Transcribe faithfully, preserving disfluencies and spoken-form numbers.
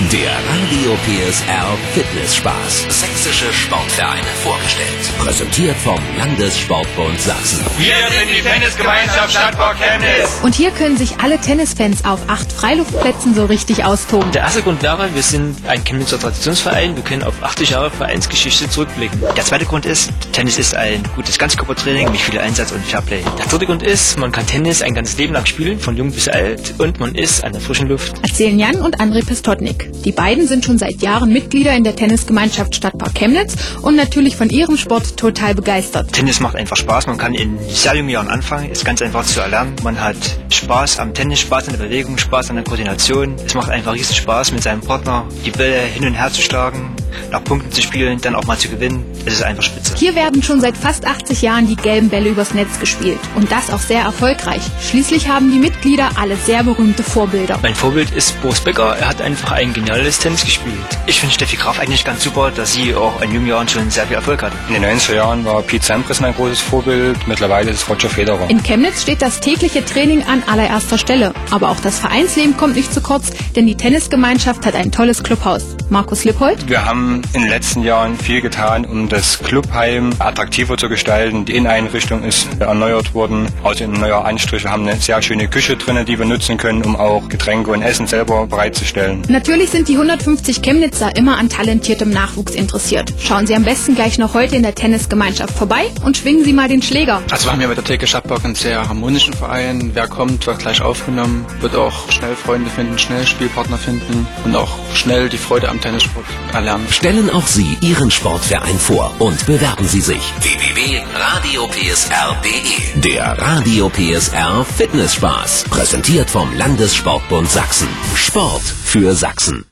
Der Radio P S R Fitnessspaß. Sächsische Sportvereine vorgestellt. Präsentiert vom Landessportbund Sachsen. Wir sind die Tennisgemeinschaft Stadtpark Chemnitz. Und hier können sich alle Tennisfans auf acht Freiluftplätzen so richtig austoben. Der erste Grund wäre, wir sind ein Chemnitzer Traditionsverein. Wir können auf achtzig Jahre Vereinsgeschichte zurückblicken. Der zweite Grund ist, Tennis ist ein gutes Ganzkörpertraining mit viel Einsatz und Fairplay. Der dritte Grund ist, man kann Tennis ein ganzes Leben lang spielen, von jung bis alt, und man ist an der frischen Luft. Erzählen Jan und André Pestotnik. Die beiden sind schon seit Jahren Mitglieder in der Tennisgemeinschaft Stadtpark Chemnitz und natürlich von ihrem Sport total begeistert. Tennis macht einfach Spaß. Man kann in sehr jungen Jahren anfangen, ist ganz einfach zu erlernen. Man hat Spaß am Tennis, Spaß an der Bewegung, Spaß an der Koordination. Es macht einfach riesen Spaß, mit seinem Partner die Bälle hin und her zu schlagen, nach Punkten zu spielen, dann auch mal zu gewinnen. Es ist einfach spitze. Hier werden schon seit fast achtzig Jahren die gelben Bälle übers Netz gespielt. Und das auch sehr erfolgreich. Schließlich haben die Mitglieder alle sehr berühmte Vorbilder. Mein Vorbild ist Boris Becker. Er hat einfach ein geniales Tennis gespielt. Ich finde Steffi Graf eigentlich ganz super, dass sie auch in jungen Jahren schon sehr viel Erfolg hatte. In den neunziger Jahren war Pete Sampras ein großes Vorbild. Mittlerweile ist es Roger Federer. In Chemnitz steht das tägliche Training an allererster Stelle. Aber auch das Vereinsleben kommt nicht zu kurz, denn die Tennisgemeinschaft hat ein tolles Clubhaus. Markus Lippold? Wir haben in den letzten Jahren viel getan, um das Clubheim attraktiver zu gestalten. Die Inneneinrichtung ist erneuert worden, also ein neuer Anstrich. Wir haben eine sehr schöne Küche drin, die wir nutzen können, um auch Getränke und Essen selber bereitzustellen. Natürlich sind die hundertfünfzig Chemnitzer immer an talentiertem Nachwuchs interessiert. Schauen Sie am besten gleich noch heute in der Tennisgemeinschaft vorbei und schwingen Sie mal den Schläger. Also wir haben ja bei der T K Stadtpark einen sehr harmonischen Verein. Wer kommt, wird gleich aufgenommen, wird auch schnell Freunde finden, schnell Spielpartner finden und auch schnell die Freude am Tennissport erlernen. Stellen auch Sie Ihren Sportverein vor und bewerben Sie sich. w w w punkt radio p s r punkt d e. Der Radio P S R Fitnessspaß. Präsentiert vom Landessportbund Sachsen. Sport für Sachsen.